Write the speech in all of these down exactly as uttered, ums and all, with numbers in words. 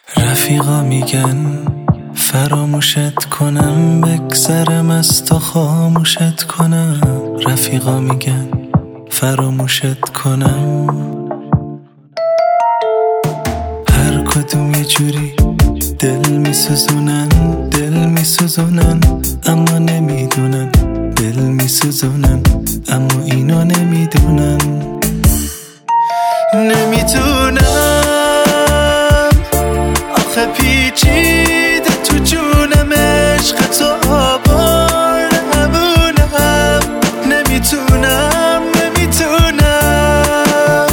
رفیقا میگن فراموشت کنم، بگذرم از تو خاموشت کنم. رفیقا میگن فراموشت کنم، هر کدوم یه جوری دل میسوزونن، دل میسوزونن اما نمیدونن، دل میسوزونن اما اینو نمیدونن. نمیدونم آخه پیچیده تو جونم، عشق تو آبار همونم. نمیتونم نمیتونم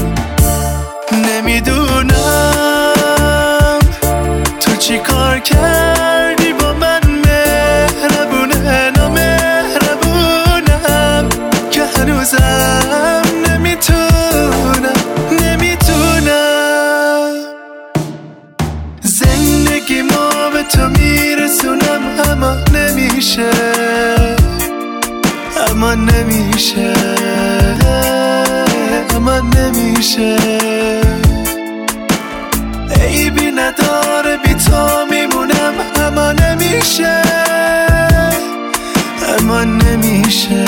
نمیدونم تو چی کار کردی با من، مهربونه نامهربونم که هنوزم نمیتونم نمیتونم زندگی ما به تو میرسونم، اما نمیشه اما نمیشه اما نمیشه. عیبی نداره بی تو میمونم، اما نمیشه اما نمیشه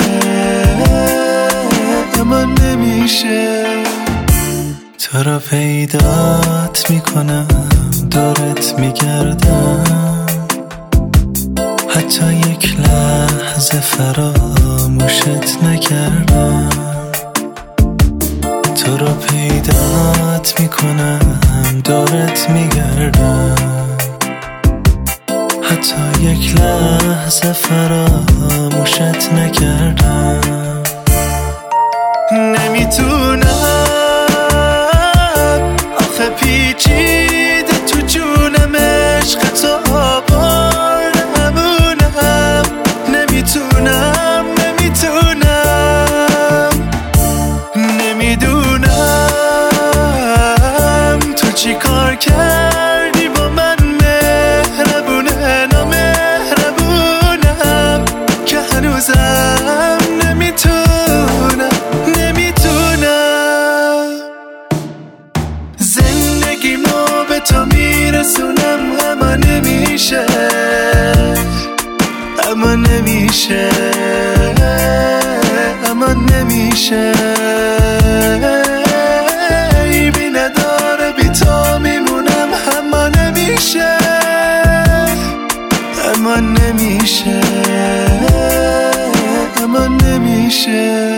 اما نمیشه. تو را پیدات میکنم، دورت میگردم، حتی یک لحظه فراموشت نکردم. تو را پیدات میکنم، دورت میگردم، حتی یک لحظه فراموشت نکردم. نمیتونم آخه پیچیده تو جونم، عشق تو آبار همونم. نمیتونم نمیتونم نمیدونم تو چی کار کردی با من، مهربونه نامهربونم که هنوزم نمیتونم نمیتونم زندگی ما به تو میرسونم، اما نمیشه اما نمیشه اما نمیشه. عیبی نداره بی تو میمونم، اما نمیشه اما نمیشه اما نمیشه.